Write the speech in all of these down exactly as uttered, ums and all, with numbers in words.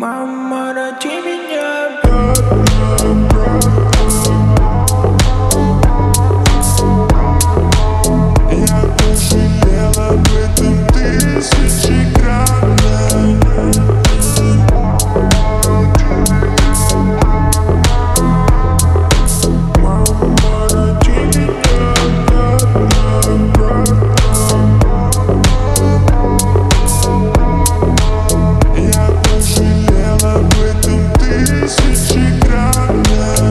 Мама, ради меня. Я пожалел об этом тысячекратно. Мама, ради меня обратно. Я пожалел об этом тысячекратно.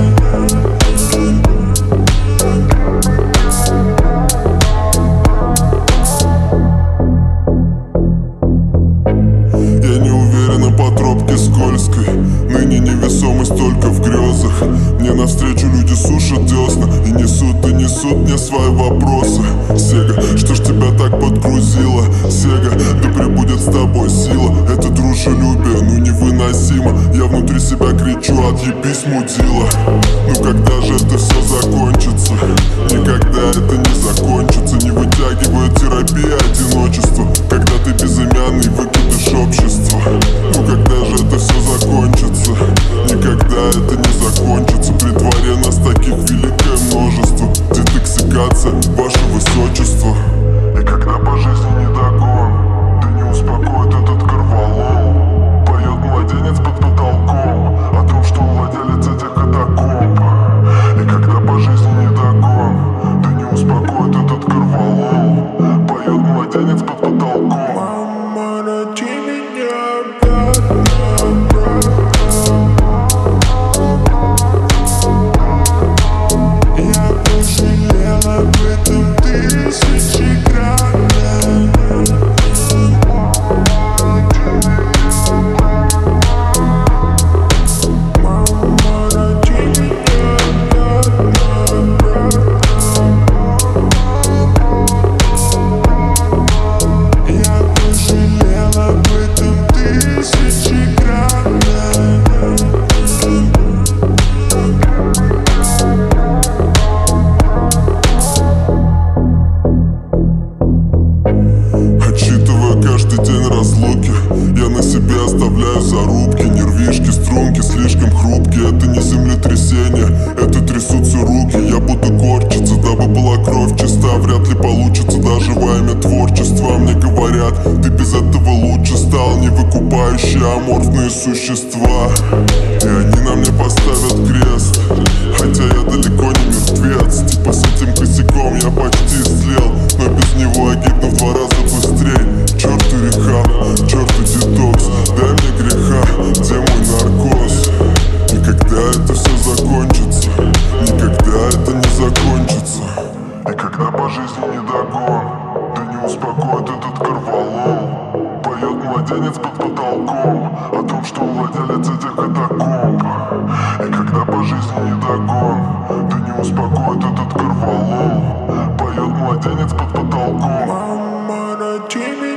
Я не уверена по тропке скользкой, ныне невесомость только в грезах. Мне навстречу люди сушат десна и несут, и несут мне свои вопросы. Сега, что ж тебя так подгрузило? Сега, да пребудет с тобой сила. Это дружелюбие, ну невыносимо. Я внутри себя кричу: отъебись, мудила. Ну когда же это все закончится? Никогда это не закончится. Не вытягивает терапия одиночества, когда ты безымянный выкидыш общества. Ну когда же это все закончится? Никогда это не закончится. При дворе нас таких великое множество. Детоксикация, ваше высочество. И когда по жизни не догон, да не успокоит этот корвалол. Поет младенец под потолком о том, что он владелец этих катакомб. И когда по жизни не догон, да не успокоит этот корвалол. Поет младенец под потолком. Мама, ради меня обратно, обратно. Я пожалел об этом тысячекратно. Мама, ради меня обратно, обратно. Я пожалел об этом тысячекратно. Отсчитывая каждый день разлуки, я на себе оставляю зарубки. Нервишки, струнки слишком хрупкие. Это не землетрясение, это трясутся руки. Я буду корчиться, дабы была кровь чиста. Вряд ли получится даже во имя творчества. Мне говорят, ты без этого лучше стал. Не выкупающие аморфные существа, и они на мне поставят крест. Хотя я далеко не мертвец. Типа с этим косяком я почти слел, но без него я гибну в два раза быстрей. Черту рехаб, черту детокс, дай мне греха, где мой наркоз? И когда это все закончится? Никогда это не закончится. И когда по жизни не догон, да не успокоит этот корвалол. Поет младенец под потолком о том, что он владелец этих катакомб. И когда по жизни не догон, да не успокоит этот корвалол. Поет младенец под потолком. Мама, ради меня.